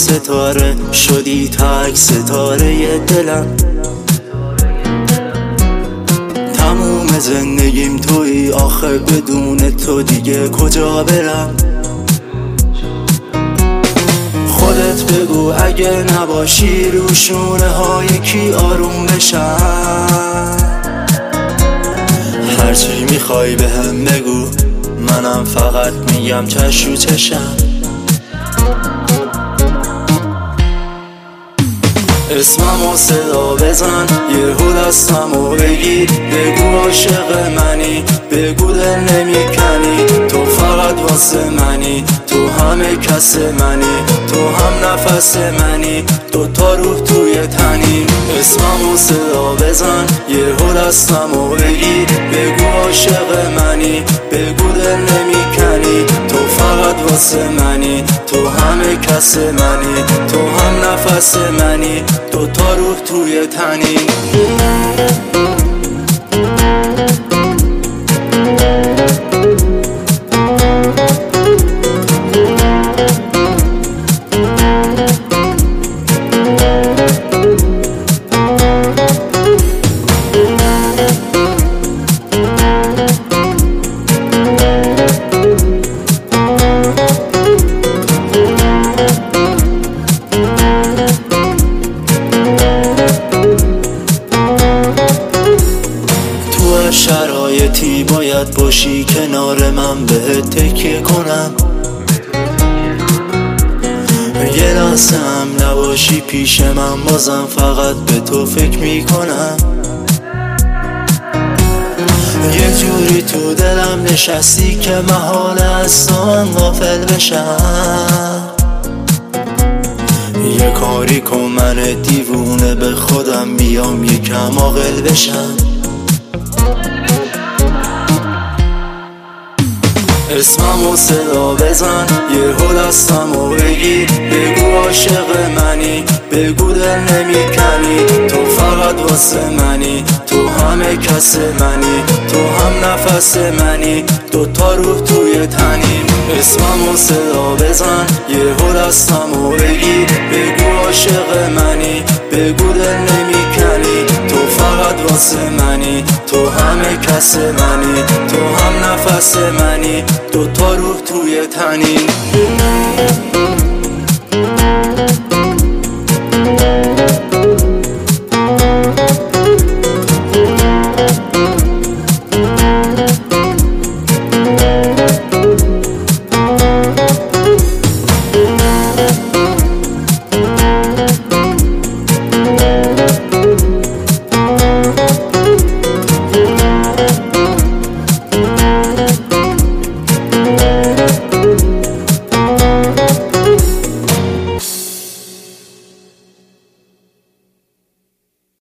ستاره شدی تک ستاره دلم. تموم زندگیم تویی، آخه بدون تو دیگه کجا برم؟ خودت بگو اگه نباشی رو شونه های کی آروم بشم؟ هرچی میخوای بهم بگو، منم فقط میگم چشم رو چشم. اسممو صدا بزن، یهو دستمو بگیر، بگو عاشق منی، بگو دل نمیکنی، تو فقط واسه منی، تو همه کس منی، تو هم نفس منی، دوتا روح توی تنی. اسممو صدا بزن، یهو دستمو بگیر، بگو عاشق منی، بگو دل نمیکنی، تو فقط واسه منی، تو همه کس منی، تو هم نفس منی، دوتا روح توی تنی. شرایطی باید باشی کنار من، بهت تکیه کنم. یه لحظه هم نباشی پیش من، بازم فقط به تو فکر میکنم. یه جوری تو دلم نشستی که محاله از من غافل بشم. یه کاری کن من دیوونه به خودم بیام، یکم عاقل بشم. اسممو صدا بزن، یهو دستمو بگیر، بگو عاشق منی، بگو دل نمیکنی، تو فقط واسه منی، تو همه کس منی، تو هم نفس منی، دوتا روح توی تنی. اسممو صدا بزن، یهو دستمو بگیر، بگو عاشق منی، بگو دل نمیکنی، تو فقط واسه منی، تو همه کس منی، تو هم نفس منی، دوتا روح توی تنی.